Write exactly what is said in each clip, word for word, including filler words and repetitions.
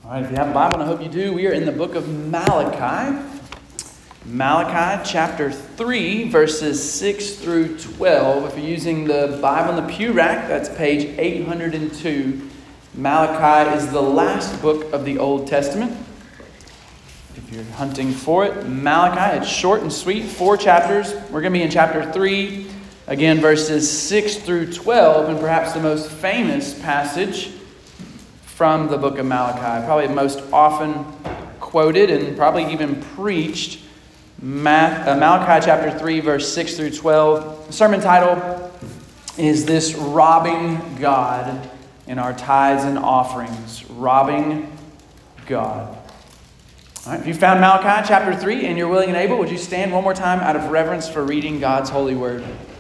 All right, if you have a Bible, and I hope you do, we are in the book of Malachi. Malachi chapter three, verses six through twelve. If you're using the Bible in the pew rack, that's page eight hundred two. Malachi is the last book of the Old Testament. If you're hunting for it, Malachi, it's short and sweet, four chapters. We're going to be in chapter three, again, verses six through twelve, and perhaps the most famous passage from the book of Malachi, probably the most often quoted and probably even preached. Malachi chapter three, verse six through twelve. The sermon title is this: Robbing God in Our Tithes and Offerings. Robbing God. All right, if you found Malachi chapter three and you're willing and able, would you stand one more time out of reverence for reading God's holy word?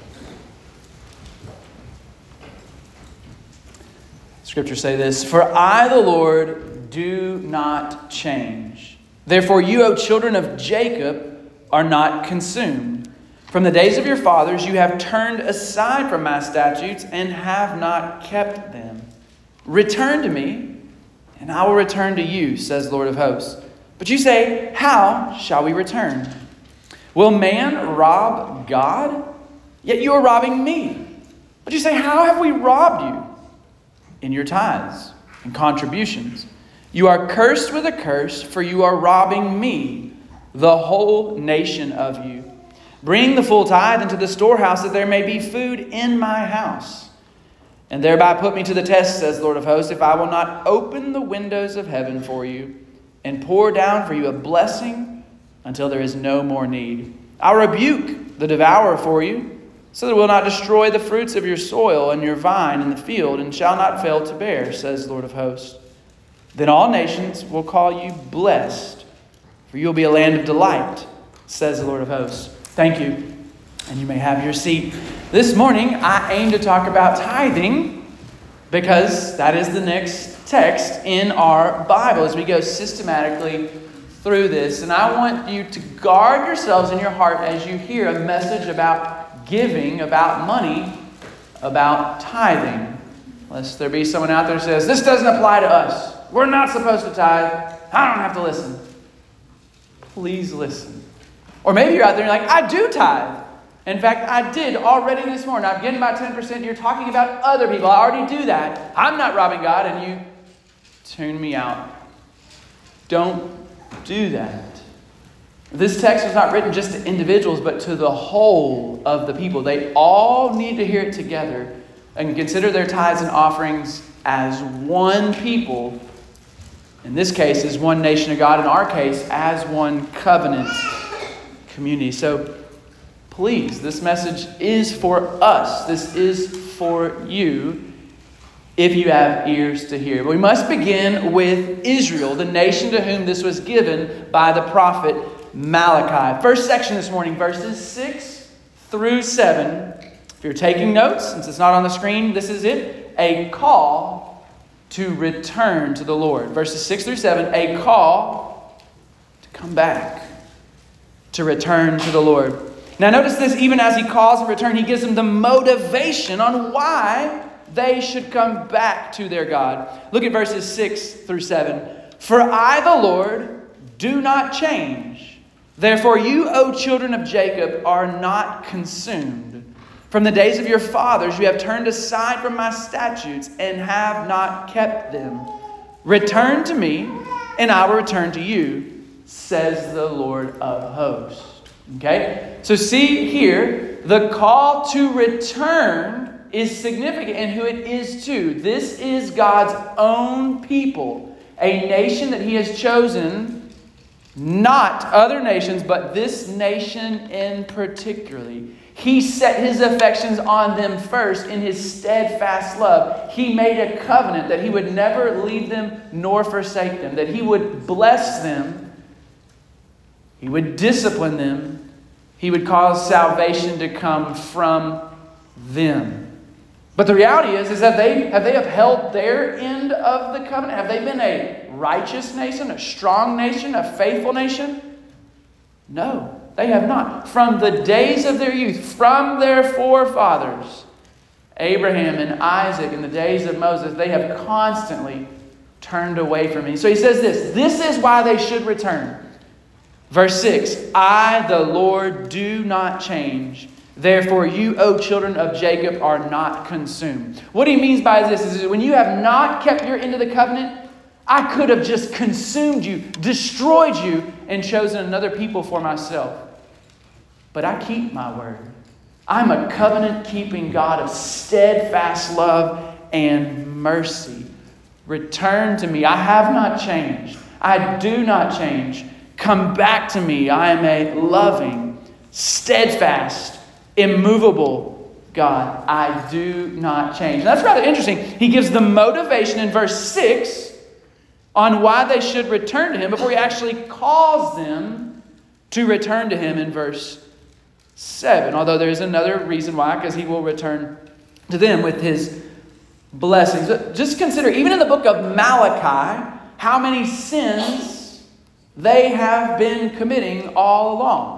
Scriptures say this: For I, the Lord, do not change. Therefore you, O children of Jacob, are not consumed. From the days of your fathers you have turned aside from my statutes and have not kept them. Return to me, and I will return to you, says the Lord of hosts. But you say, how shall we return? Will man rob God? Yet you are robbing me. But you say, how have we robbed you? In your tithes and contributions. You are cursed with a curse, for you are robbing me, the whole nation of you. Bring the full tithe into the storehouse, that there may be food in my house. And thereby put me to the test, says the Lord of hosts, if I will not open the windows of heaven for you and pour down for you a blessing until there is no more need. I'll rebuke the devourer for you, so that it will not destroy the fruits of your soil and your vine in the field, and shall not fail to bear, says the Lord of hosts. Then all nations will call you blessed, for you will be a land of delight, says the Lord of hosts. Thank you, and you may have your seat. This morning, I aim to talk about tithing, because that is the next text in our Bible as we go systematically through this. And I want you to guard yourselves in your heart as you hear a message about giving, about money, about tithing. Lest there be someone out there who says, this doesn't apply to us. We're not supposed to tithe. I don't have to listen. Please listen. Or maybe you're out there and you're like, I do tithe. In fact, I did already this morning. I've given about ten percent. You're talking about other people. I already do that. I'm not robbing God, and you tune me out. Don't do that. This text was not written just to individuals, but to the whole of the people. They all need to hear it together and consider their tithes and offerings as one people. In this case, as one nation of God. In our case, as one covenant community. So please, this message is for us. This is for you, if you have ears to hear. But we must begin with Israel, the nation to whom this was given by the prophet Malachi. First section this morning, verses six through seven. If you're taking notes, since it's not on the screen, this is it. A call to return to the Lord. Verses six through seven, a call to come back, to return to the Lord. Now notice this, even as he calls and return, he gives them the motivation on why they should come back to their God. Look at verses six through seven. For I, the Lord, do not change. Therefore you, O children of Jacob, are not consumed. From the days of your fathers you have turned aside from my statutes and have not kept them. Return to me, and I will return to you, says the Lord of hosts. Okay? So see here, the call to return is significant in who it is to. This is God's own people, a nation that he has chosen. Not other nations, but this nation in particularly. He set his affections on them first in his steadfast love. He made a covenant that he would never leave them nor forsake them, that he would bless them, he would discipline them, he would cause salvation to come from them. But the reality is, is that they have they upheld their end of the covenant? Have they been a righteous nation, a strong nation, a faithful nation? No, they have not. From the days of their youth, from their forefathers, Abraham and Isaac, in the days of Moses, they have constantly turned away from me. So he says this, this is why they should return. Verse six, I, the Lord, do not change. Therefore, you, O children of Jacob, are not consumed. What he means by this is when you have not kept your end of the covenant, I could have just consumed you, destroyed you, and chosen another people for myself. But I keep my word. I'm a covenant-keeping God of steadfast love and mercy. Return to me. I have not changed. I do not change. Come back to me. I am a loving, steadfast, immovable God. I do not change. And that's rather interesting. He gives the motivation in verse six on why they should return to him before he actually calls them to return to him in verse seven. Although there is another reason why, because he will return to them with his blessings. But just consider, even in the book of Malachi, how many sins they have been committing all along.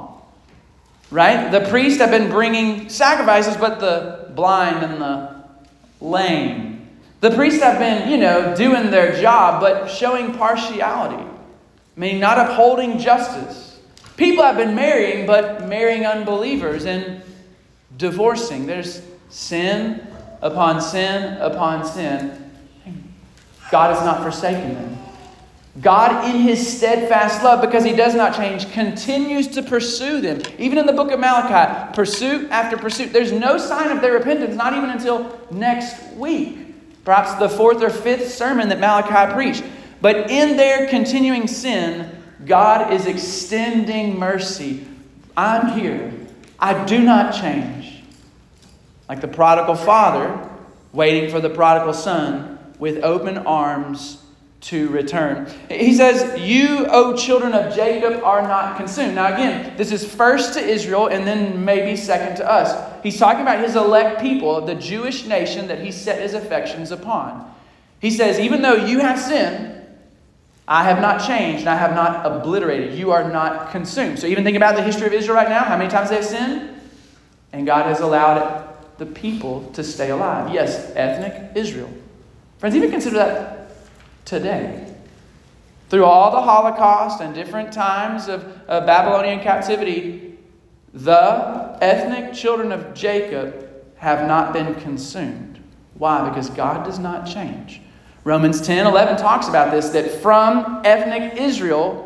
Right? The priests have been bringing sacrifices, but the blind and the lame. The priests have been, you know, doing their job, but showing partiality. Meaning not upholding justice. People have been marrying, but marrying unbelievers and divorcing. There's sin upon sin upon sin. God has not forsaken them. God, in his steadfast love, because he does not change, continues to pursue them. Even in the book of Malachi, pursuit after pursuit. There's no sign of their repentance, not even until next week. Perhaps the fourth or fifth sermon that Malachi preached. But in their continuing sin, God is extending mercy. I'm here. I do not change. Like the prodigal father waiting for the prodigal son with open arms to return. He says, you, O children of Jacob, are not consumed. Now again, this is first to Israel and then maybe second to us. He's talking about his elect people, the Jewish nation that he set his affections upon. He says, even though you have sinned, I have not changed and I have not obliterated. You are not consumed. So even think about the history of Israel right now. How many times they have sinned? And God has allowed the people to stay alive. Yes, ethnic Israel. Friends, even consider that today. Through all the Holocaust and different times of, of Babylonian captivity, the ethnic children of Jacob have not been consumed. Why? Because God does not change. Romans ten eleven talks about this, that from ethnic Israel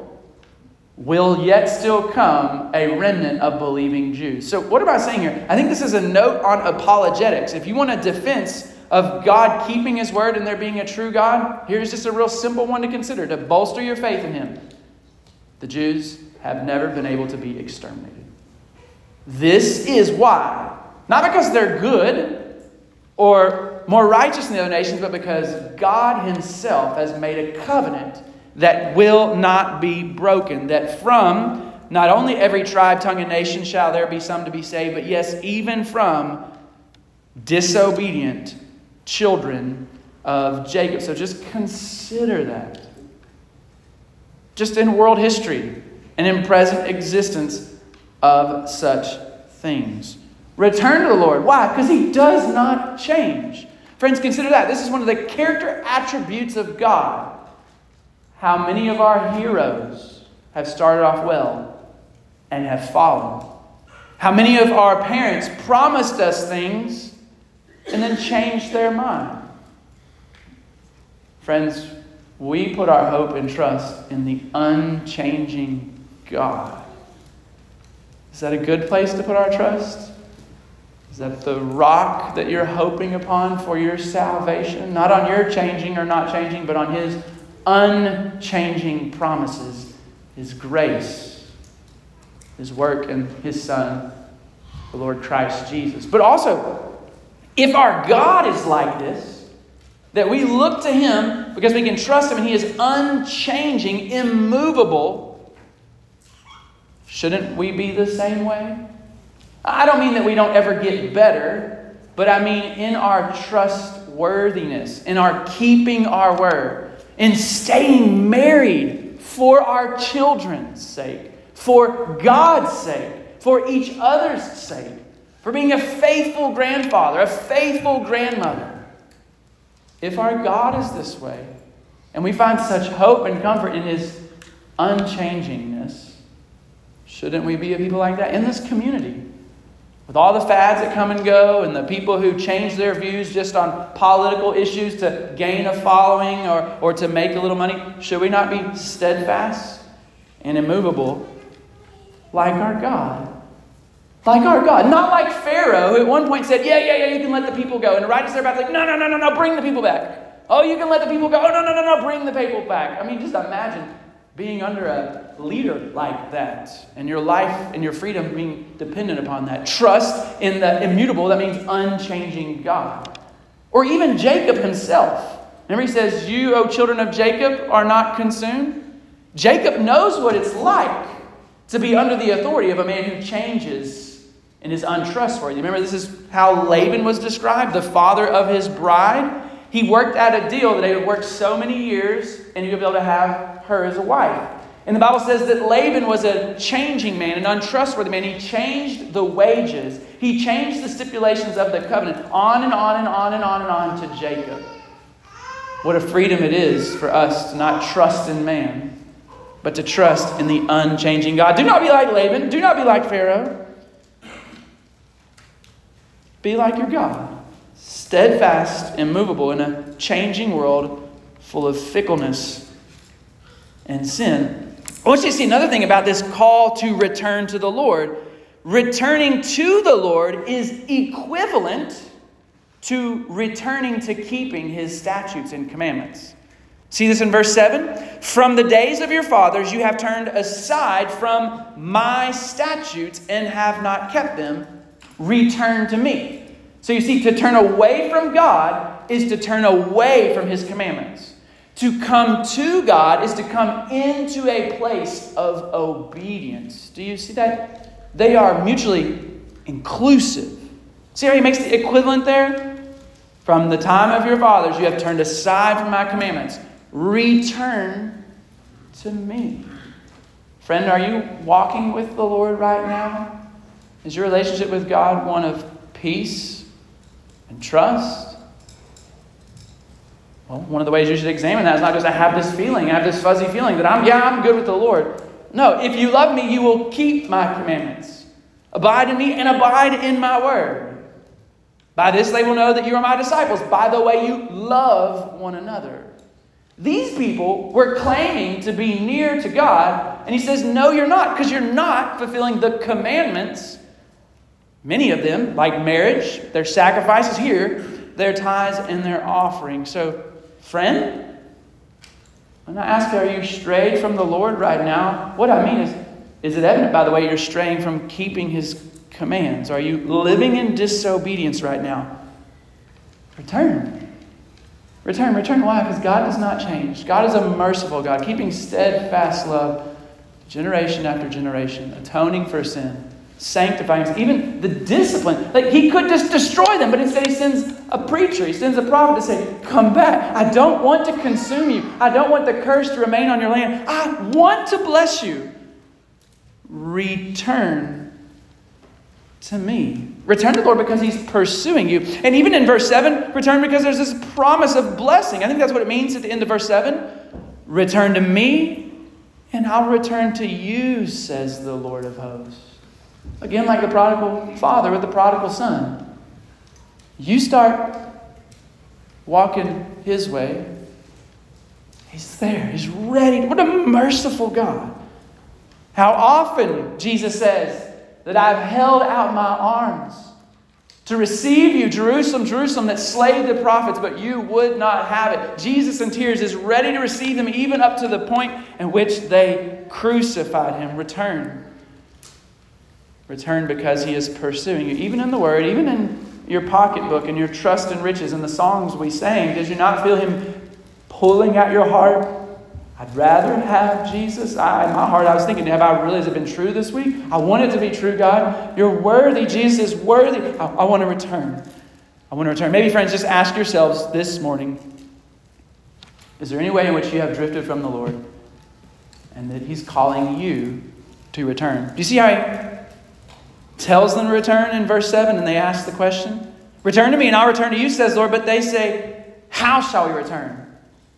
will yet still come a remnant of believing Jews. So what am I saying here? I think this is a note on apologetics. If you want a defense of God keeping his word and there being a true God, here's just a real simple one to consider to bolster your faith in him. The Jews have never been able to be exterminated. This is why. Not because they're good or more righteous than the other nations, but because God himself has made a covenant that will not be broken. That from not only every tribe, tongue, and nation shall there be some to be saved, but yes, even from disobedient children of Jacob. So just consider that. Just in world history and in present existence of such things. Return to the Lord. Why? Because he does not change. Friends, consider that. This is one of the character attributes of God. How many of our heroes have started off well and have fallen? How many of our parents promised us things and then changed their mind? Friends, we put our hope and trust in the unchanging God. Is that a good place to put our trust? Is that the rock that you're hoping upon for your salvation? Not on your changing or not changing, but on his unchanging promises, his grace, his work, and his Son, the Lord Christ Jesus. But also, if our God is like this, that we look to him because we can trust him and he is unchanging, immovable, shouldn't we be the same way? I don't mean that we don't ever get better, but I mean in our trustworthiness, in our keeping our word, in staying married for our children's sake, for God's sake, for each other's sake, for being a faithful grandfather, a faithful grandmother. If our God is this way, And we find such hope and comfort in His unchangingness. Shouldn't we be a people like that in this community? With all the fads that come and go and the people who change their views just on political issues to gain a following or, or to make a little money, should we not be steadfast and immovable like our God? Like our God. Not like Pharaoh, who at one point said, yeah, yeah, yeah, you can let the people go. And right as they're about to, like, no, no, no, no, no, bring the people back. Oh, you can let the people go. Oh, no, no, no, no, bring the people back. I mean, just imagine being under a leader like that, and your life and your freedom being dependent upon that. Trust in the immutable, that means unchanging God. Or even Jacob himself. Remember he says, you, O children of Jacob, are not consumed. Jacob knows what it's like to be under the authority of a man who changes and is untrustworthy. Remember, this is how Laban was described, the father of his bride. He worked out a deal that they would work so many years and he would be able to have her as a wife. And the Bible says that Laban was a changing man, an untrustworthy man. He changed the wages. He changed the stipulations of the covenant on and on and on and on and on to Jacob. What a freedom it is for us to not trust in man, but to trust in the unchanging God. Do not be like Laban. Do not be like Pharaoh. Be like your God. Steadfast, immovable in a changing world full of fickleness and sin. I want you to see another thing about this call to return to the Lord. Returning to the Lord is equivalent to returning to keeping His statutes and commandments. See this in verse seven? From the days of your fathers you have turned aside from my statutes and have not kept them. Return to me. So you see, to turn away from God is to turn away from His commandments. To come to God is to come into a place of obedience. Do you see that? They are mutually inclusive. See how he makes the equivalent there? From the time of your fathers you have turned aside from my commandments. Return to me. Friend, are you walking with the Lord right now? Is your relationship with God one of peace and trust? Well, one of the ways you should examine that is not just I have this feeling, I have this fuzzy feeling that I'm, yeah, I'm good with the Lord. No, if you love me, you will keep my commandments. Abide in me and abide in my word. By this they will know that you are my disciples, by the way you love one another. These people were claiming to be near to God, and he says, no, you're not, because you're not fulfilling the commandments. Many of them, like marriage, their sacrifices here, their tithes and their offerings. So, friend, when I ask you, are you strayed from the Lord right now? What I mean is, is it evident, by the way, you're straying from keeping His commands? Are you living in disobedience right now? Return. Return, return. Why? Because God does not change. God is a merciful God, keeping steadfast love generation after generation, atoning for sin, sanctifying us, even the discipline. Like He could just destroy them, but instead He sends a preacher, He sends a prophet to say, come back. I don't want to consume you. I don't want the curse to remain on your land. I want to bless you. Return to me. Return to the Lord because He's pursuing you. And even in verse seven, return because there's this promise of blessing. I think that's what it means at the end of verse seven. Return to me, and I'll return to you, says the Lord of hosts. Again, like the prodigal father with the prodigal son. You start walking His way, He's there. He's ready. What a merciful God. How often, Jesus says, that I've held out my arms to receive you, Jerusalem, Jerusalem, that slayed the prophets, but you would not have it. Jesus in tears is ready to receive them, even up to the point in which they crucified Him. Return. Return because He is pursuing you. Even in the Word, even in your pocketbook and your trust and riches and the songs we sang, did you not feel Him pulling at your heart? I'd rather have Jesus. I, in my heart, I was thinking, have I really, has it been true this week? I want it to be true, God. You're worthy. Jesus is worthy. I, I want to return. I want to return. Maybe, friends, just ask yourselves this morning, is there any way in which you have drifted from the Lord and that He's calling you to return? Do you see how He tells them to return in verse seven, and they ask the question? Return to me and I'll return to you, says the Lord. But they say, how shall we return?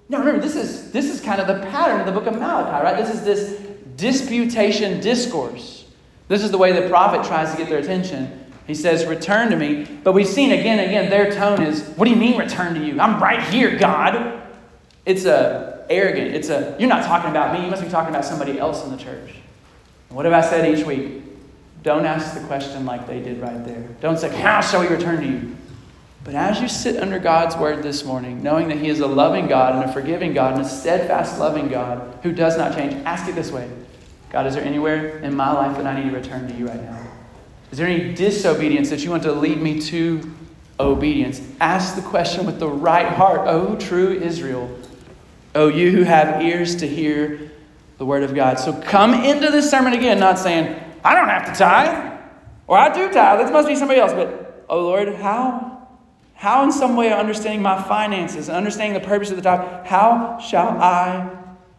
Now remember, this is, this is kind of the pattern of the book of Malachi, right? This is this disputation discourse. This is the way the prophet tries to get their attention. He says, return to me. But we've seen again and again, their tone is, what do you mean return to you? I'm right here, God. It's a arrogant. It's a, you're not talking about me. You must be talking about somebody else in the church. And what have I said each week? Don't ask the question like they did right there. Don't say, how shall we return to you? But as you sit under God's word this morning, knowing that He is a loving God and a forgiving God and a steadfast loving God who does not change, ask it this way. God, is there anywhere in my life that I need to return to you right now? Is there any disobedience that you want to lead me to obedience? Ask the question with the right heart, O true Israel. O you who have ears to hear the word of God. So come into this sermon again, not saying, I don't have to tithe, or I do tithe. This must be somebody else. But, oh Lord, how? How in some way understanding my finances and understanding the purpose of the tithe, how shall I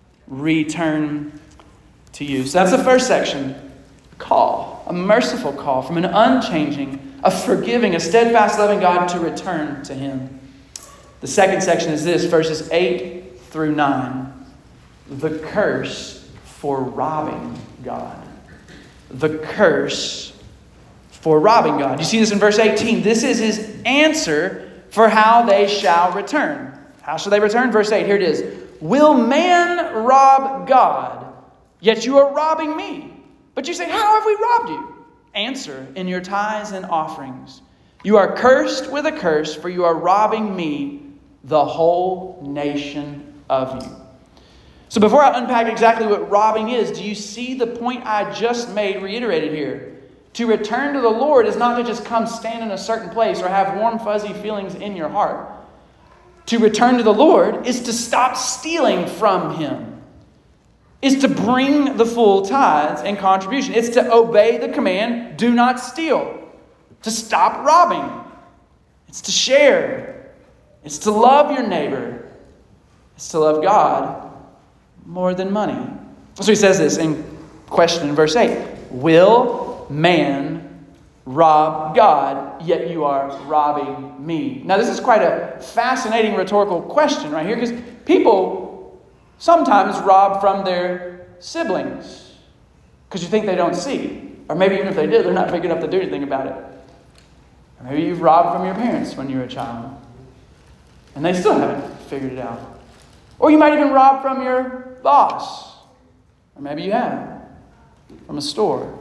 return to you? So that's the first section. Call, a merciful call from an unchanging, a forgiving, a steadfast, loving God to return to Him. The second section is this, verses eight through nine. The curse for robbing God. The curse for robbing God. You see this in verse eighteen. This is His answer for how they shall return. How shall they return? Verse eight, here it is. Will man rob God? Yet you are robbing me. But you say, how have we robbed you? Answer, in your tithes and offerings. You are cursed with a curse, for you are robbing me, the whole nation of you. So before I unpack exactly what robbing is, do you see the point I just made reiterated here? To return to the Lord is not to just come stand in a certain place or have warm, fuzzy feelings in your heart. To return to the Lord is to stop stealing from Him. Is to bring the full tithes and contribution. It's to obey the command, do not steal. To stop robbing. It's to share. It's to love your neighbor. It's to love God more than money. So he says this in question in verse eight. Will man rob God, yet you are robbing me? Now this is quite a fascinating rhetorical question right here, because people sometimes rob from their siblings because you think they don't see. Or maybe even if they did, they're not big enough to do anything about it. Or maybe you've robbed from your parents when you were a child and they still haven't figured it out. Or you might even rob from your boss. Or maybe you have from a store.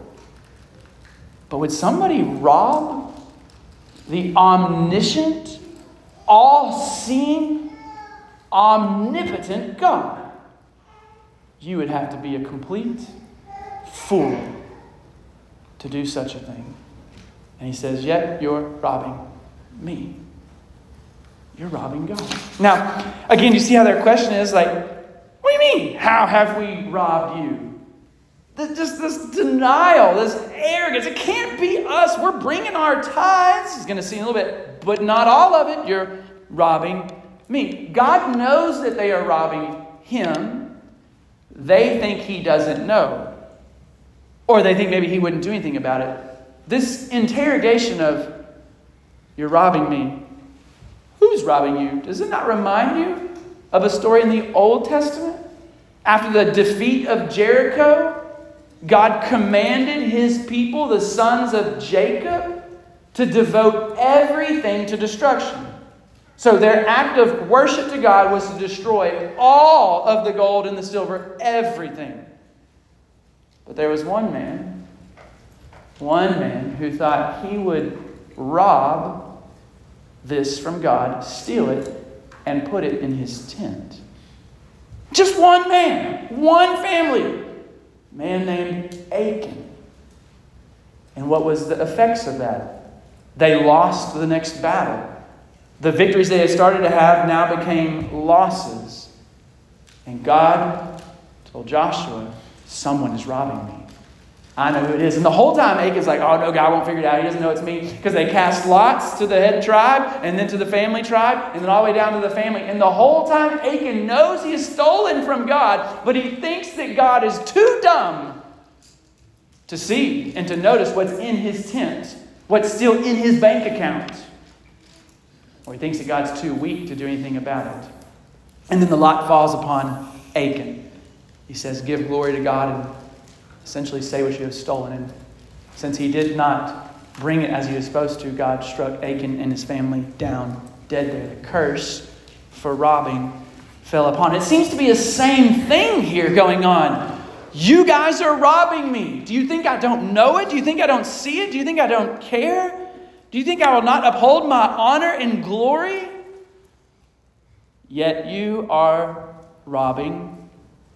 But would somebody rob the omniscient, all-seeing, omnipotent God? You would have to be a complete fool to do such a thing. And he says, yet you're robbing me. You're robbing God. Now, again, you see how their question is like, what do you mean? How have we robbed you? This, just this denial, this arrogance. It can't be us. We're bringing our tithes. He's going to see in a little bit, but not all of it. You're robbing me. God knows that they are robbing Him. They think He doesn't know. Or they think maybe He wouldn't do anything about it. This interrogation of, you're robbing me. Who's robbing you? Does it not remind you of a story in the Old Testament? After the defeat of Jericho, God commanded His people, the sons of Jacob, to devote everything to destruction. So their act of worship to God was to destroy all of the gold and the silver, everything. But there was one man, one man who thought he would rob this from God, steal it, and put it in his tent. Just one man, one family, a man named Achan. And what was the effects of that? They lost the next battle. The victories they had started to have now became losses. And God told Joshua, someone is robbing me. I know who it is. And the whole time Achan's like, oh no, God won't figure it out. He doesn't know it's me. Because they cast lots to the head tribe and then to the family tribe and then all the way down to the family. And the whole time Achan knows he is stolen from God, but he thinks that God is too dumb to see and to notice what's in his tent, what's still in his bank account. Or he thinks that God's too weak to do anything about it. And then the lot falls upon Achan. He says, give glory to God and essentially say what you have stolen. And since he did not bring it as he was supposed to, God struck Achan and his family down dead there. The curse for robbing fell upon it. It seems to be the same thing here going on. You guys are robbing me. Do you think I don't know it? Do you think I don't see it? Do you think I don't care? Do you think I will not uphold my honor and glory? Yet you are robbing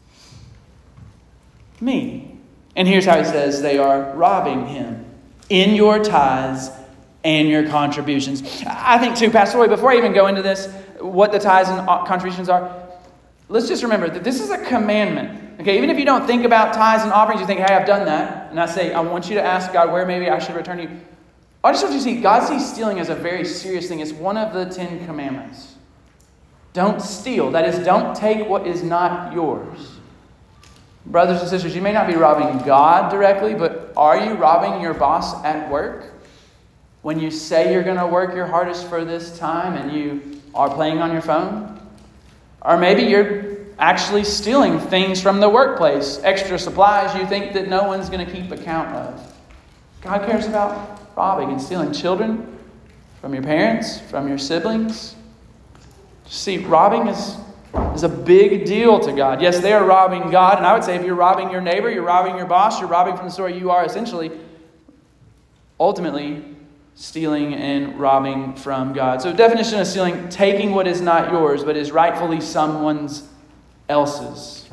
me. And here's how he says they are robbing him. In your tithes and your contributions. I think too, Pastor Roy, before I even go into this, what the tithes and contributions are, let's just remember that this is a commandment. Okay, even if you don't think about tithes and offerings, you think, hey, I've done that. And I say, I want you to ask God where maybe I should return you. I just want you to see, God sees stealing as a very serious thing. It's one of the Ten Commandments. Don't steal. That is, don't take what is not yours. Brothers and sisters, you may not be robbing God directly, but are you robbing your boss at work? When you say you're going to work your hardest for this time and you are playing on your phone? Or maybe you're actually stealing things from the workplace, extra supplies you think that no one's going to keep account of. God cares about robbing and stealing children from your parents, from your siblings. See, robbing is, is a big deal to God. Yes, they are robbing God. And I would say if you're robbing your neighbor, you're robbing your boss, you're robbing from the store, you are essentially, ultimately, stealing and robbing from God. So definition of stealing, taking what is not yours, but is rightfully someone's else's.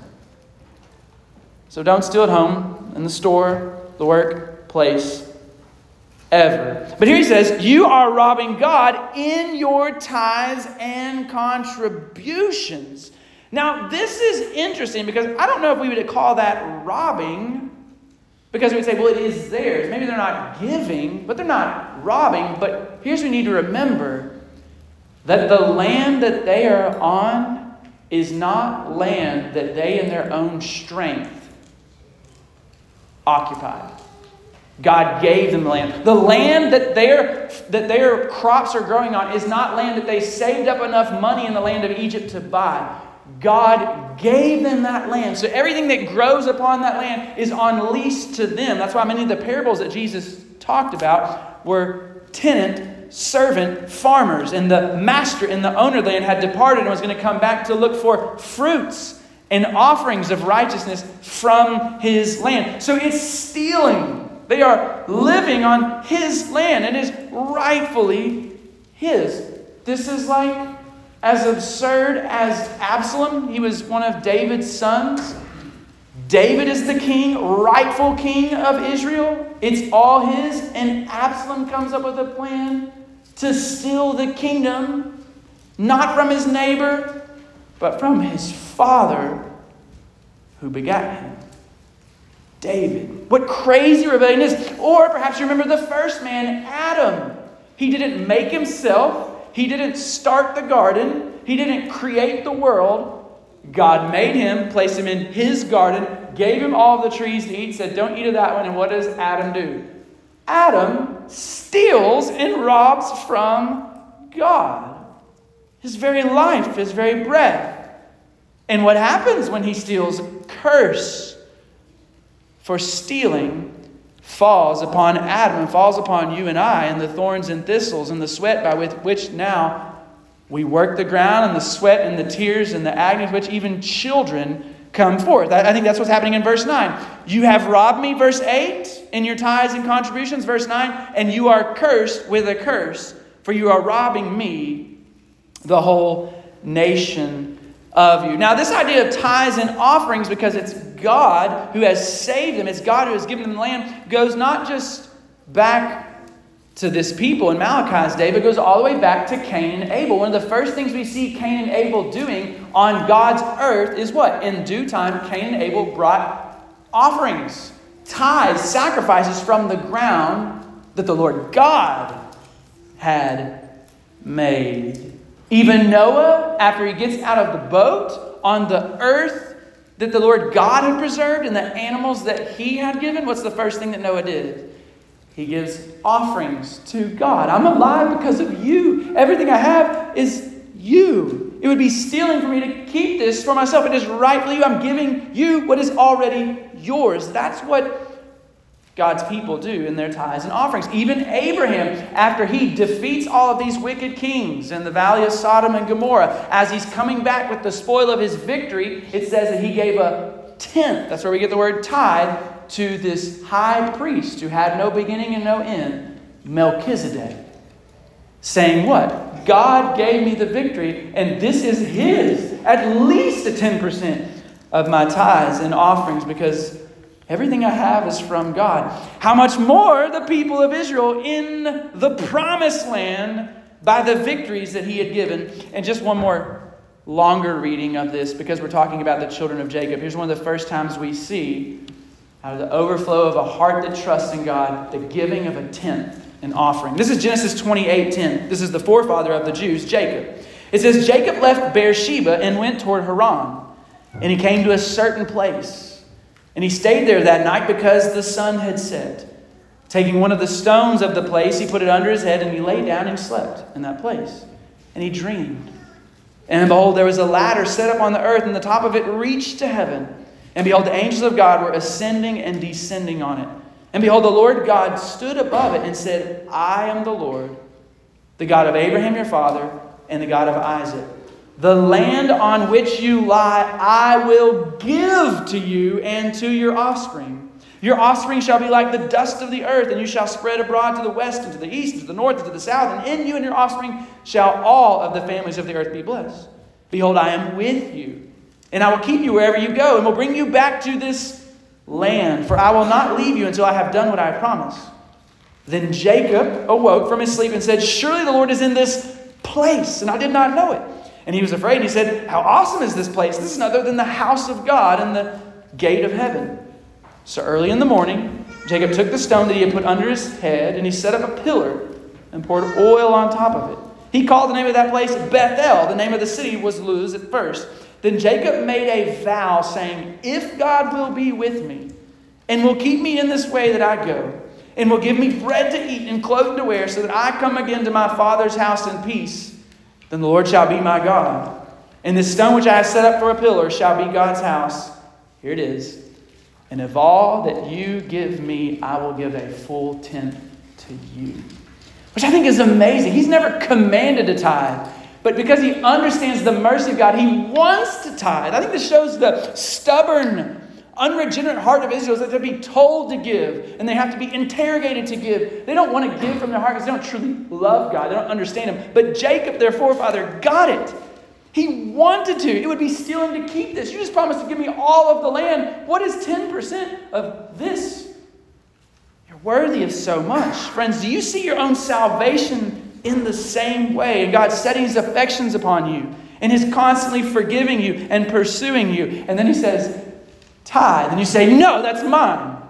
So don't steal at home, in the store, the workplace, ever. But here he says, you are robbing God in your tithes and contributions. Now, this is interesting because I don't know if we would call that robbing, because we would say, well, it is theirs. Maybe they're not giving, but they're not robbing. But here's what we need to remember, that the land that they are on is not land that they in their own strength occupied. God gave them the land. The land that their, that their crops are growing on is not land that they saved up enough money in the land of Egypt to buy. God gave them that land. So everything that grows upon that land is on lease to them. That's why many of the parables that Jesus talked about were tenant, servant, farmers. And the master and the owner of the land had departed and was going to come back to look for fruits and offerings of righteousness from his land. So it's stealing. They are living on his land. It is rightfully his. This is like as absurd as Absalom. He was one of David's sons. David is the king, rightful king of Israel. It's all his. And Absalom comes up with a plan to steal the kingdom, not from his neighbor, but from his father who begat him, David. What crazy rebellion is. Or perhaps you remember the first man, Adam. He didn't make himself. He didn't start the garden. He didn't create the world. God made him, placed him in his garden, gave him all the trees to eat, said, don't eat of that one. And what does Adam do? Adam steals and robs from God. His very life, his very breath. And what happens when he steals? Curse for stealing falls upon Adam and falls upon you and I, and the thorns and thistles and the sweat by with which now we work the ground, and the sweat and the tears and the agony with which even children come forth. I think that's what's happening in verse nine. You have robbed me, verse eight, in your tithes and contributions, verse nine, and you are cursed with a curse, for you are robbing me, the whole nation of you. Now, this idea of tithes and offerings, because it's God who has saved them, it's God who has given them the land, goes not just back to this people in Malachi's day, but goes all the way back to Cain and Abel. One of the first things we see Cain and Abel doing on God's earth is what? In due time, Cain and Abel brought offerings, tithes, sacrifices from the ground that the Lord God had made. Even Noah, after he gets out of the boat, on the earth that the Lord God had preserved and the animals that he had given, what's the first thing that Noah did? He gives offerings to God. I'm alive because of you. Everything I have is you. It would be stealing for me to keep this for myself. It is rightfully you. I'm giving you what is already yours. That's what God's people do in their tithes and offerings. Even Abraham, after he defeats all of these wicked kings in the valley of Sodom and Gomorrah, as he's coming back with the spoil of his victory, it says that he gave a tenth. That's where we get the word tithe, to this high priest who had no beginning and no end, Melchizedek. Saying what? God gave me the victory, and this is his. At least a ten percent of my tithes and offerings, because everything I have is from God. How much more the people of Israel in the promised land by the victories that he had given. And just one more longer reading of this, because we're talking about the children of Jacob. Here's one of the first times we see, out of the overflow of a heart that trusts in God, the giving of a tenth, an offering. This is Genesis twenty-eight ten. This is the forefather of the Jews, Jacob. It says, Jacob left Beersheba and went toward Haran. And he came to a certain place. And he stayed there that night because the sun had set. Taking one of the stones of the place, he put it under his head, and he lay down and slept in that place. And he dreamed. And behold, there was a ladder set up on the earth, and the top of it reached to heaven. And behold, the angels of God were ascending and descending on it. And behold, the Lord God stood above it and said, I am the Lord, the God of Abraham your father, and the God of Isaac. The land on which you lie, I will give to you and to your offspring. Your offspring shall be like the dust of the earth, and you shall spread abroad to the west and to the east and to the north and to the south. And in you and your offspring shall all of the families of the earth be blessed. Behold, I am with you, and I will keep you wherever you go, and will bring you back to this land. For I will not leave you until I have done what I have promised. Then Jacob awoke from his sleep and said, surely the Lord is in this place, and I did not know it. And he was afraid. He said, how awesome is this place? This is none other than the house of God and the gate of heaven. So early in the morning, Jacob took the stone that he had put under his head, and he set up a pillar and poured oil on top of it. He called the name of that place Bethel. The name of the city was Luz at first. Then Jacob made a vow, saying, if God will be with me, and will keep me in this way that I go, and will give me bread to eat and clothing to wear, so that I come again to my father's house in peace, then the Lord shall be my God. And this stone which I have set up for a pillar shall be God's house. Here it is. And of all that you give me, I will give a full tenth to you. Which I think is amazing. He's never commanded to tithe. But because he understands the mercy of God, he wants to tithe. I think this shows the stubborn, unregenerate heart of Israel, is that they'll be told to give, and they have to be interrogated to give. They don't want to give from their heart because they don't truly love God. They don't understand him. But Jacob, their forefather, got it. He wanted to. It would be stealing to keep this. You just promised to give me all of the land. What is ten percent of this? You're worthy of so much. Friends, do you see your own salvation in the same way? And God setting his affections upon you, and is constantly forgiving you and pursuing you. And then he says, tithe. And you say, no, that's mine.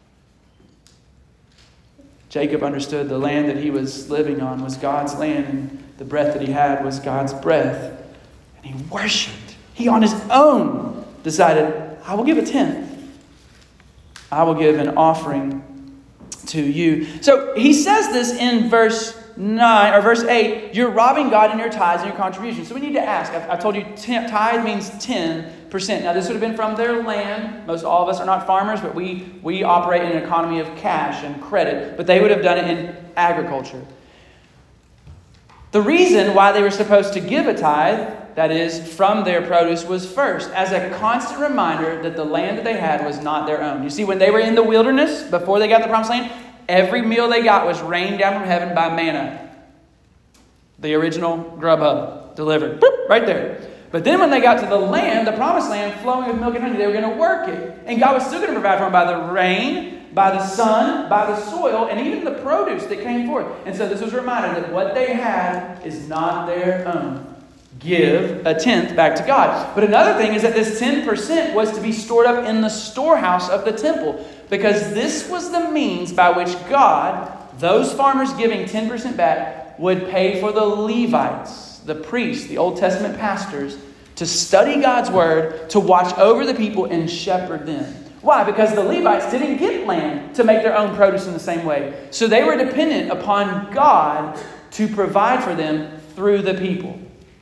Jacob understood the land that he was living on was God's land, and the breath that he had was God's breath. And he worshiped. He on his own decided, I will give a tenth. I will give an offering to you. So he says this in verse nine or verse eight. You're robbing God in your tithes and your contributions. So we need to ask. I've, I've told you ten, tithe means ten percent. Now this would have been from their land. Most all of us are not farmers, but we, we operate in an economy of cash and credit. But they would have done it in agriculture. The reason why they were supposed to give a tithe, that is, from their produce, was first, as a constant reminder that the land that they had was not their own. You see, when they were in the wilderness, before they got the promised land, every meal they got was rained down from heaven by manna. The original Grubhub delivered. Boop, right there. But then when they got to the land, the promised land, flowing with milk and honey, they were going to work it. And God was still going to provide for them by the rain, by the sun, by the soil, and even the produce that came forth. And so this was a reminder that what they had is not their own. Give a tenth back to God. But another thing is that this ten percent was to be stored up in the storehouse of the temple, because this was the means by which God, those farmers giving ten percent back, would pay for the Levites, the priests, the Old Testament pastors, to study God's word, to watch over the people and shepherd them. Why? Because the Levites didn't get land to make their own produce in the same way. So they were dependent upon God to provide for them through the people.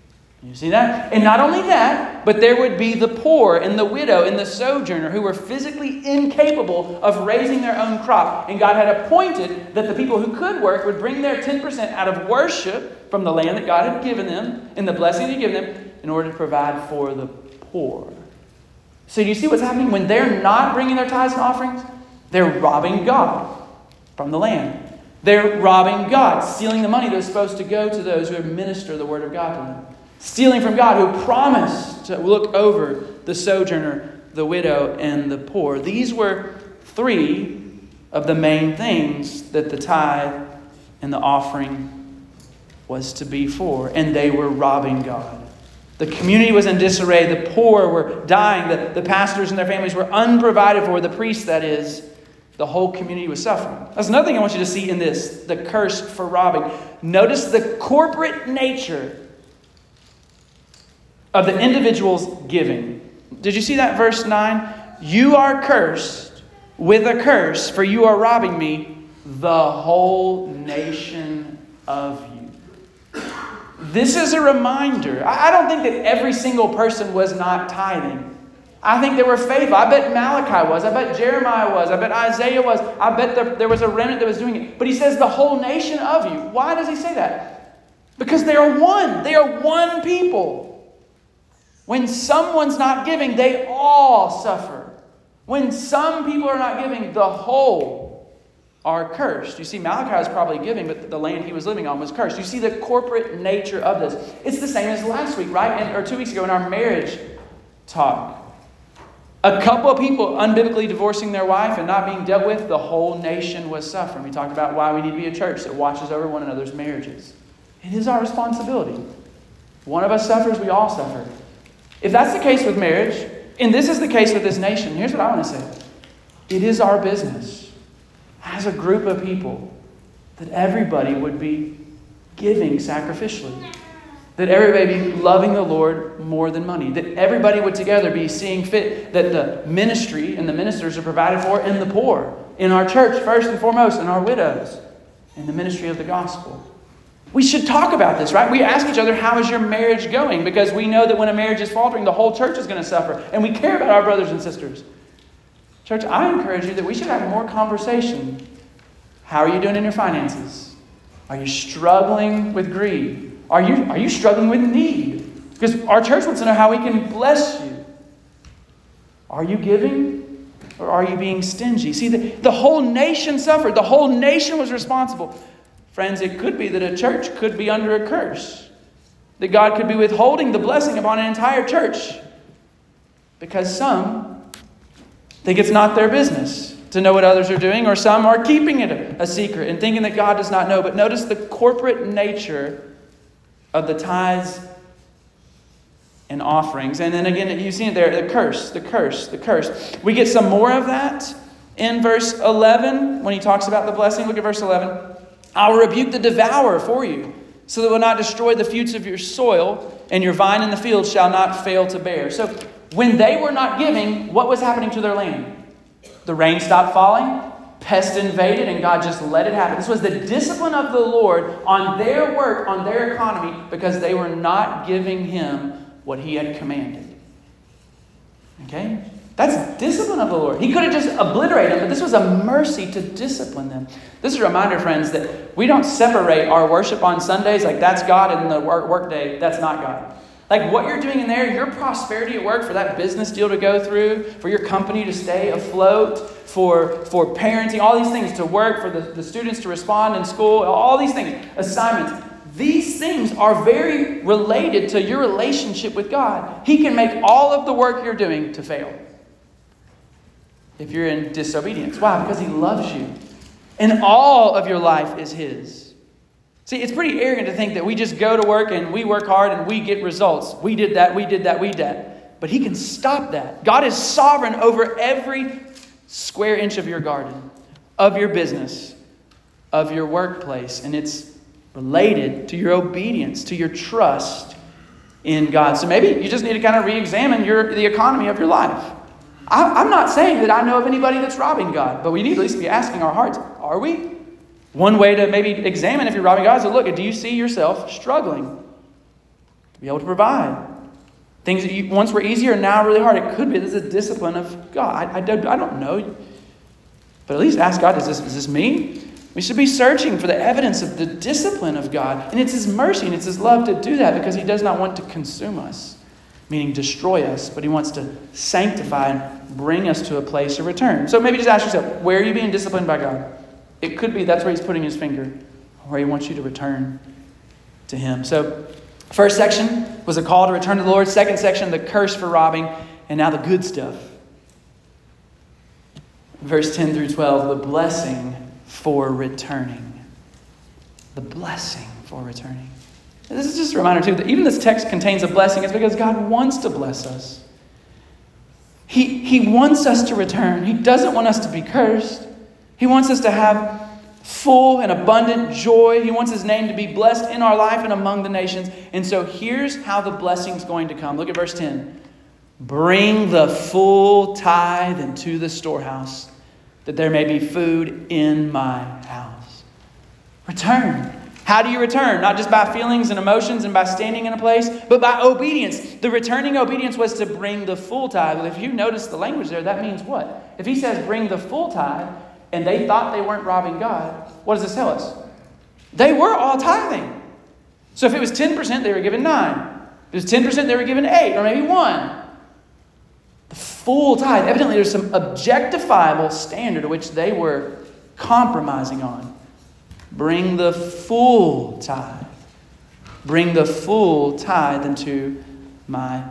You see that? And not only that, but there would be the poor and the widow and the sojourner who were physically incapable of raising their own crop. And God had appointed that the people who could work would bring their ten percent out of worship from the land that God had given them and the blessing He had given them in order to provide for the poor. So do you see what's happening? When they're not bringing their tithes and offerings, they're robbing God from the land. They're robbing God, stealing the money that was supposed to go to those who administer the Word of God to them. Stealing from God, who promised to look over the sojourner, the widow, and the poor. These were three of the main things that the tithe and the offering was to be for. And they were robbing God. The community was in disarray. The poor were dying. The, the pastors and their families were unprovided for. The priests, that is. The whole community was suffering. That's another thing I want you to see in this. The curse for robbing. Notice the corporate nature of the individual's giving. Did you see that verse nine? You are cursed with a curse, for you are robbing me, the whole nation of you. This is a reminder. I don't think that every single person was not tithing. I think there were faithful. I bet Malachi was. I bet Jeremiah was. I bet Isaiah was. I bet there, there was a remnant that was doing it. But he says the whole nation of you. Why does he say that? Because they are one. They are one people. When someone's not giving, they all suffer. When some people are not giving, the whole are cursed. You see, Malachi was probably giving, but the land he was living on was cursed. You see the corporate nature of this. It's the same as last week, right? And, or two weeks ago in our marriage talk. A couple of people unbiblically divorcing their wife and not being dealt with, the whole nation was suffering. We talked about why we need to be a church that watches over one another's marriages. It is our responsibility. One of us suffers, we all suffer. If that's the case with marriage, and this is the case with this nation, here's what I want to say. It is our business as a group of people that everybody would be giving sacrificially. That everybody be loving the Lord more than money. That everybody would together be seeing fit that the ministry and the ministers are provided for and the poor. In our church, first and foremost, and our widows. In the ministry of the gospel. We should talk about this, right? We ask each other, how is your marriage going? Because we know that when a marriage is faltering, the whole church is going to suffer. And we care about our brothers and sisters. Church, I encourage you that we should have more conversation. How are you doing in your finances? Are you struggling with greed? Are you, are you struggling with need? Because our church wants to know how we can bless you. Are you giving? Or are you being stingy? See, the, the whole nation suffered. The whole nation was responsible. Friends, it could be that a church could be under a curse. That God could be withholding the blessing upon an entire church. Because some think it's not their business to know what others are doing, or some are keeping it a, a secret and thinking that God does not know. But notice the corporate nature of the tithes and offerings. And then again, you've seen it there, the curse, the curse, the curse. We get some more of that in verse eleven when he talks about the blessing. Look at verse eleven. I will rebuke the devourer for you, so that it will not destroy the fruits of your soil, and your vine in the field shall not fail to bear. So when they were not giving, what was happening to their land? The rain stopped falling, pest invaded, and God just let it happen. This was the discipline of the Lord on their work, on their economy, because they were not giving Him what He had commanded. Okay? That's discipline of the Lord. He could have just obliterated them, but this was a mercy to discipline them. This is a reminder, friends, that we don't separate our worship on Sundays like that's God and the work, work day, that's not God. Like what you're doing in there, your prosperity at work, for that business deal to go through, for your company to stay afloat, for, for parenting, all these things to work, for the, the students to respond in school, all these things, assignments. These things are very related to your relationship with God. He can make all of the work you're doing to fail if you're in disobedience. Why? Because He loves you. And all of your life is His. See, it's pretty arrogant to think that we just go to work and we work hard and we get results. We did that, we did that, we did that. But He can stop that. God is sovereign over every square inch of your garden, of your business, of your workplace. And it's related to your obedience, to your trust in God. So maybe you just need to kind of re-examine your, the economy of your life. I'm not saying that I know of anybody that's robbing God, but we need to at least be asking our hearts, are we? One way to maybe examine if you're robbing God is to look at, do you see yourself struggling? be able to provide. Things that you, once were easier, now really hard. It could be this is a discipline of God. I, I, don't, I don't know. But at least ask God, is this, is this me? We should be searching for the evidence of the discipline of God. And it's His mercy and it's His love to do that because He does not want to consume us, meaning destroy us, but He wants to sanctify and bring us to a place of return. So maybe just ask yourself, where are you being disciplined by God? It could be that's where He's putting His finger, where He wants you to return to Him. So first section was a call to return to the Lord. Second section, the curse for robbing. And now the good stuff. Verse ten through twelve, the blessing for returning. The blessing for returning. And this is just a reminder too that even this text contains a blessing. It's because God wants to bless us. He, he wants us to return. He doesn't want us to be cursed. He wants us to have full and abundant joy. He wants His name to be blessed in our life and among the nations. And so here's how the blessing's going to come. Look at verse ten. Bring the full tithe into the storehouse, that there may be food in my house. Return. How do you return? Not just by feelings and emotions and by standing in a place, but by obedience. The returning obedience was to bring the full tithe. Well, if you notice the language there, that means what? If He says bring the full tithe, and they thought they weren't robbing God, what does this tell us? They were all tithing. So if it was ten percent, they were given nine. If it was ten percent, they were given eight or maybe one. The full tithe. Evidently, there's some objectifiable standard to which they were compromising on. Bring the full tithe. Bring the full tithe into my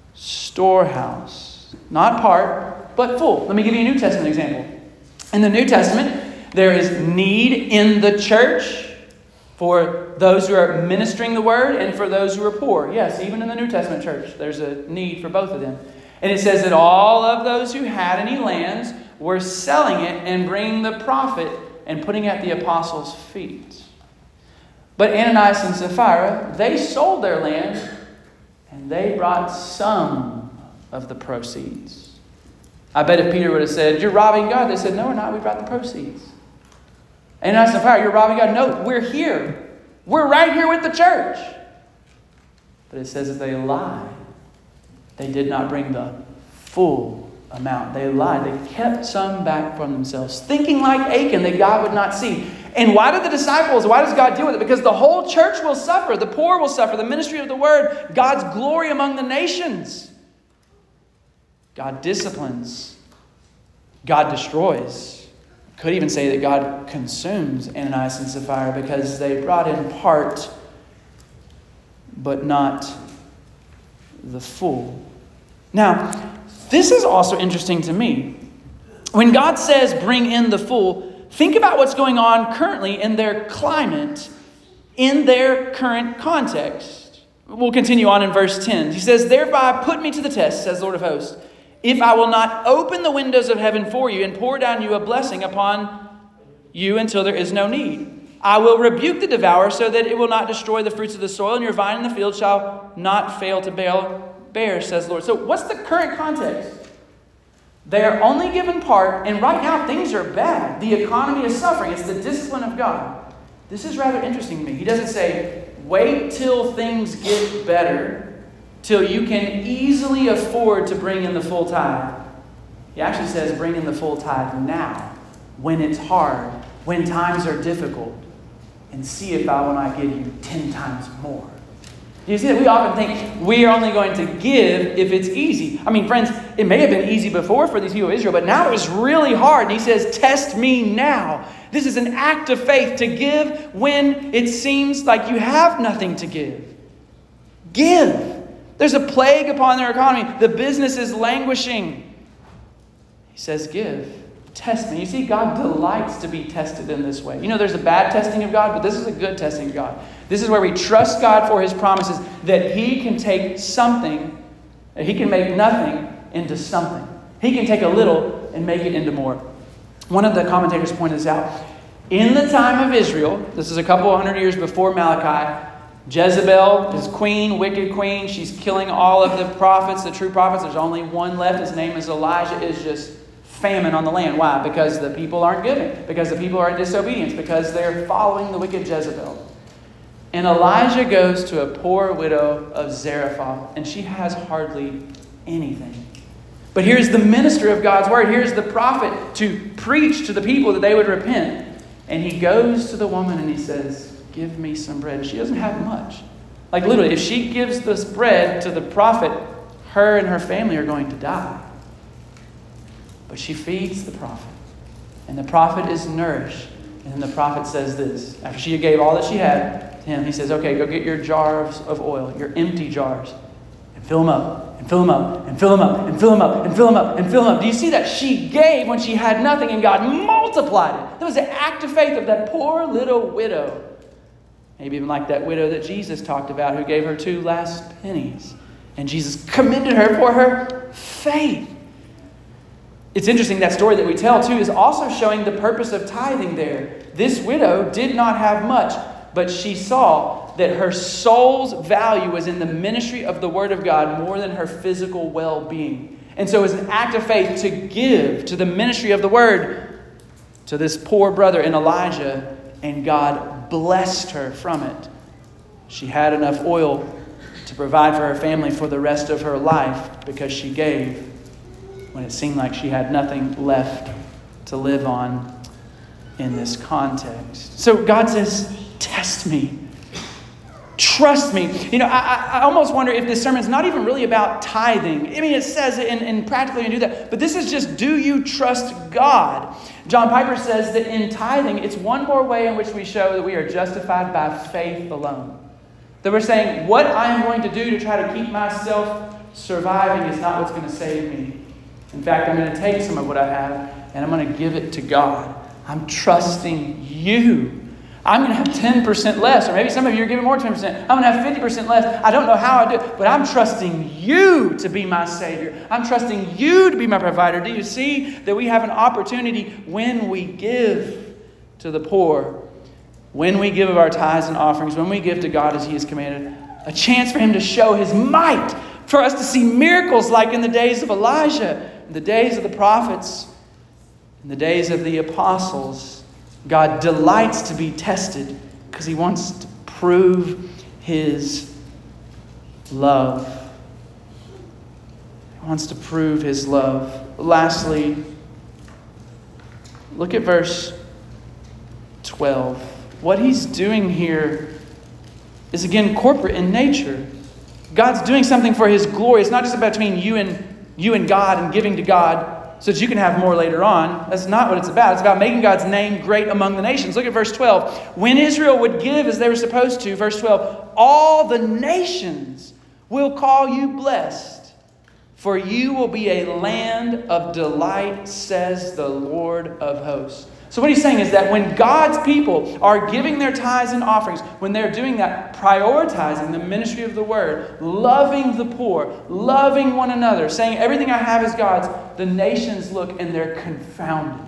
storehouse. Not part, but full. Let me give you a New Testament example. In the New Testament, there is need in the church for those who are ministering the word and for those who are poor. Yes, even in the New Testament church, there's a need for both of them. And it says that all of those who had any lands were selling it and bringing the profit and putting it at the apostles' feet. But Ananias and Sapphira, they sold their land and they brought some of the proceeds. I bet if Peter would have said, you're robbing God, they said, no, we're not. We brought the proceeds. Ananias and Sapphira, you're robbing God. No, we're here. We're right here with the church. But it says that they lied. They did not bring the full amount. They lied. They kept some back from themselves, thinking like Achan that God would not see. And why did the disciples, why does God deal with it? Because the whole church will suffer. The poor will suffer. The ministry of the word, God's glory among the nations. God disciplines. God destroys. Could even say that God consumes Ananias and Sapphira because they brought in part, but not the full. Now, this is also interesting to me. When God says bring in the full, think about what's going on currently in their climate, in their current context. We'll continue on in verse ten. He says, thereby put me to the test, says the Lord of hosts, if I will not open the windows of heaven for you and pour down you a blessing upon you until there is no need. I will rebuke the devourer so that it will not destroy the fruits of the soil, and your vine in the field shall not fail to bear, says the Lord. So what's the current context? They are only given part, and right now things are bad. The economy is suffering. It's the discipline of God. This is rather interesting to me. He doesn't say, wait till things get better, till you can easily afford to bring in the full tithe. He actually says, bring in the full tithe now, when it's hard, when times are difficult, and see if I will not give you ten times more. You see that we often think we are only going to give if it's easy. I mean, friends, it may have been easy before for these people of Israel, but now it was really hard. And he says, test me now. This is an act of faith to give when it seems like you have nothing to give. Give. There's a plague upon their economy. The business is languishing. He says, give. Test me. You see, God delights to be tested in this way. You know, there's a bad testing of God, but this is a good testing of God. This is where we trust God for His promises, that He can take something, that He can make nothing into something. He can take a little and make it into more. One of the commentators pointed this out. In the time of Israel, this is a couple of hundred years before Malachi, Jezebel is queen, wicked queen. She's killing all of the prophets, the true prophets. There's only one left. His name is Elijah. It's just famine on the land. Why? Because the people aren't giving. Because the people are in disobedience. Because they're following the wicked Jezebel. And Elijah goes to a poor widow of Zarephath, and she has hardly anything. But here's the minister of God's word. Here's the prophet to preach to the people that they would repent. And he goes to the woman and he says, give me some bread. She doesn't have much. Like literally, if she gives this bread to the prophet, her and her family are going to die. But she feeds the prophet. And the prophet is nourished. And then the prophet says this. After she gave all that she had to him, he says, okay, go get your jars of oil, your empty jars, and fill them up, and fill them up, and fill them up, and fill them up, and fill them up, and fill them up. Do you see that? She gave when she had nothing, and God multiplied it. That was an act of faith of that poor little widow. Maybe even like that widow that Jesus talked about who gave her two last pennies. And Jesus commended her for her faith. It's interesting, that story that we tell too is also showing the purpose of tithing there. This widow did not have much, but she saw that her soul's value was in the ministry of the Word of God more than her physical well-being. And so it was an act of faith to give to the ministry of the Word to this poor brother in Elijah, and God blessed her from it. She had enough oil to provide for her family for the rest of her life because she gave when it seemed like she had nothing left to live on in this context. So God says, test me. Trust me. You know, I, I almost wonder if this sermon's not even really about tithing. I mean, it says it, and, and practically you do that. But this is just, do you trust God? John Piper says that in tithing, it's one more way in which we show that we are justified by faith alone. That we're saying, what I am going to do to try to keep myself surviving is not what's going to save me. In fact, I'm going to take some of what I have and I'm going to give it to God. I'm trusting you. I'm going to have ten percent less, or maybe some of you are giving more than ten percent. I'm going to have fifty percent less. I don't know how I do it, but I'm trusting you to be my Savior. I'm trusting you to be my provider. Do you see that we have an opportunity when we give to the poor, when we give of our tithes and offerings, when we give to God as He has commanded, a chance for Him to show His might, for us to see miracles like in the days of Elijah, in the days of the prophets, in the days of the apostles. God delights to be tested because He wants to prove His love. He wants to prove His love. Lastly, look at verse twelve. What He's doing here is again corporate in nature. God's doing something for His glory. It's not just about between you and you and God and giving to God so that you can have more later on. That's not what it's about. It's about making God's name great among the nations. Look at verse twelve. When Israel would give as they were supposed to, verse twelve, all the nations will call you blessed, for you will be a land of delight, says the Lord of hosts. So what he's saying is that when God's people are giving their tithes and offerings, when they're doing that, prioritizing the ministry of the word, loving the poor, loving one another, saying everything I have is God's, the nations look and they're confounded.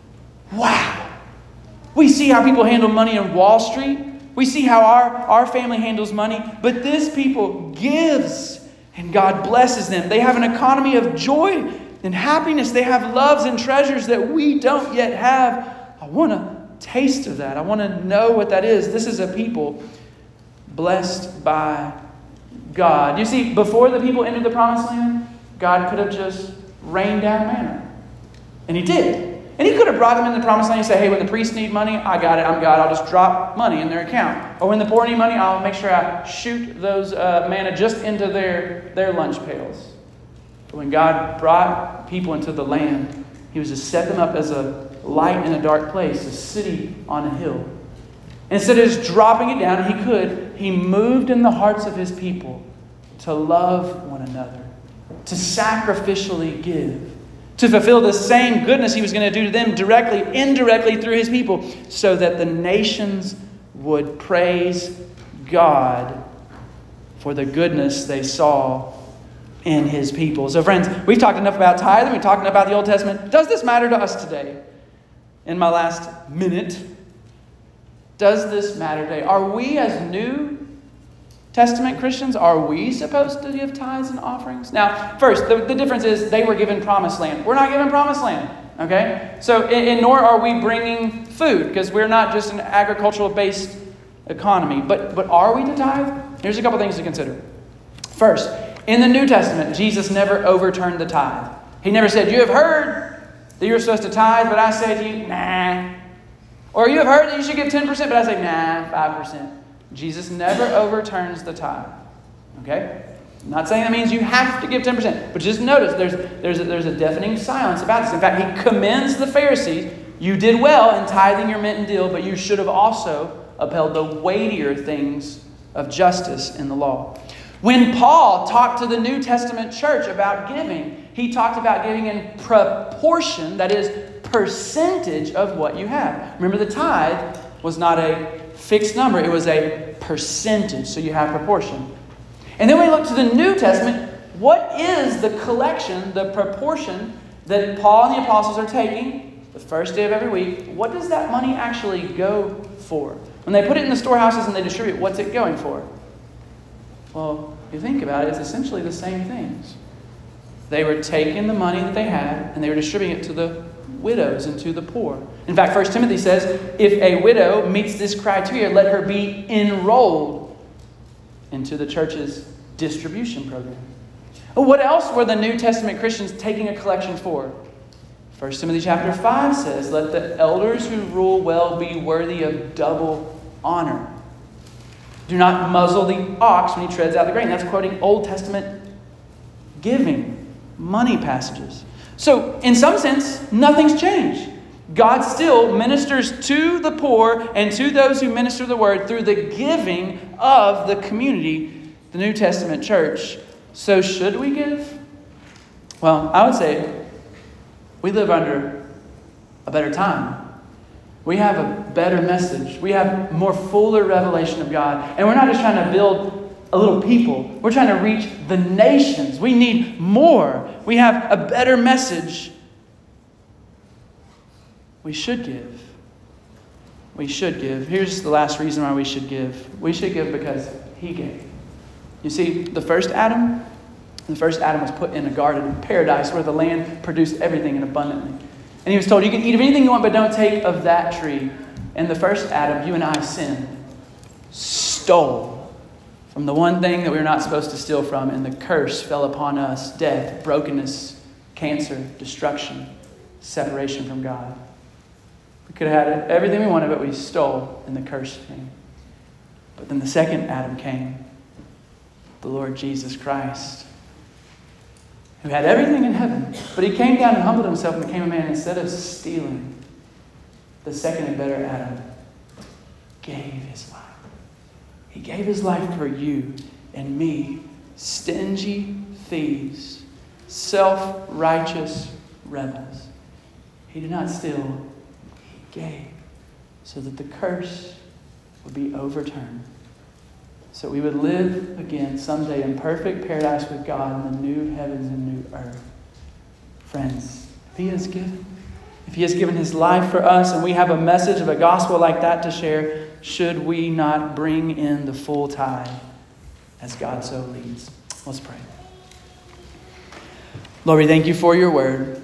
Wow! We see how people handle money on Wall Street. We see how our, our family handles money. But this people gives and God blesses them. They have an economy of joy and happiness. They have loves and treasures that we don't yet have. I want a taste of that. I want to know what that is. This is a people blessed by God. You see, before the people entered the promised land, God could have just rained down manna. And He did. And He could have brought them in the promised land and say, hey, when the priests need money, I got it. I'm God. I'll just drop money in their account. Or when the poor need money, I'll make sure I shoot those uh, manna just into their, their lunch pails. But when God brought people into the land, He was to set them up as a light in a dark place, a city on a hill. Instead of just dropping it down, He could. He moved in the hearts of His people to love one another, to sacrificially give, to fulfill the same goodness He was going to do to them directly, indirectly through His people, so that the nations would praise God for the goodness they saw in His people. So friends, we've talked enough about tithing. We've talked about the Old Testament. Does this matter to us today? In my last minute, does this matter today? Are we as New Testament Christians, are we supposed to give tithes and offerings? Now, first, the, the difference is they were given promised land. We're not given promised land. Okay? So, and, and nor are we bringing food, because we're not just an agricultural-based economy. But, but are we to tithe? Here's a couple things to consider. First, in the New Testament, Jesus never overturned the tithe. He never said, you have heard that you're supposed to tithe, but I say to you, nah. Or you have heard that you should give ten percent, but I say, nah, five percent. Jesus never overturns the tithe. Okay? I'm not saying that means you have to give ten percent. But just notice there's, there's, a, there's a deafening silence about this. In fact, he commends the Pharisees. You did well in tithing your mint and dill, but you should have also upheld the weightier things of justice in the law. When Paul talked to the New Testament church about giving, he talked about giving in proportion, that is, percentage of what you have. Remember, the tithe was not a fixed number. It was a percentage, so you have proportion. And then we look to the New Testament. What is the collection, the proportion that Paul and the apostles are taking the first day of every week? What does that money actually go for? When they put it in the storehouses and they distribute, what's it going for? Well, if you think about it, it's essentially the same things. They were taking the money that they had and they were distributing it to the widows and to the poor. In fact, First Timothy says, if a widow meets this criteria, let her be enrolled into the church's distribution program. What else were the New Testament Christians taking a collection for? First Timothy chapter five says, let the elders who rule well be worthy of double honor. Do not muzzle the ox when he treads out the grain. That's quoting Old Testament giving, money passages. So, in some sense, nothing's changed. God still ministers to the poor and to those who minister the word through the giving of the community, the New Testament church. So, should we give? Well, I would say we live under a better time. We have a better message. We have more fuller revelation of God. And we're not just trying to build a little people. We're trying to reach the nations. We need more. We have a better message. We should give. We should give. Here's the last reason why we should give. We should give because He gave. You see, the first Adam, the first Adam was put in a garden in paradise where the land produced everything in abundantly. And he was told, you can eat of anything you want, but don't take of that tree. And the first Adam, you and I sinned, stole from the one thing that we were not supposed to steal from. And the curse fell upon us, death, brokenness, cancer, destruction, separation from God. We could have had everything we wanted, but we stole, and the curse came. But then the second Adam came, the Lord Jesus Christ, who had everything in heaven. But he came down and humbled himself and became a man. Instead of stealing, the second and better Adam gave his life. He gave his life for you and me, stingy thieves, self-righteous rebels. He did not steal. He gave so that the curse would be overturned. So we would live again someday in perfect paradise with God in the new heavens and new earth. Friends, if He has given, if He has given His life for us and we have a message of a gospel like that to share, should we not bring in the full tithe as God so leads? Let's pray. Lord, we thank You for Your word.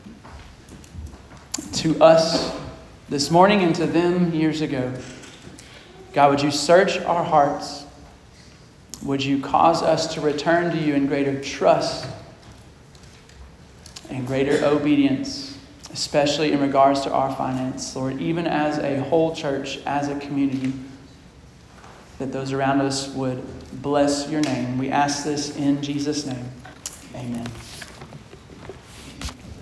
To us this morning and to them years ago. God, would You search our hearts? Would You cause us to return to You in greater trust and greater obedience, especially in regards to our finance, Lord, even as a whole church, as a community, that those around us would bless Your name. We ask this in Jesus' name. Amen.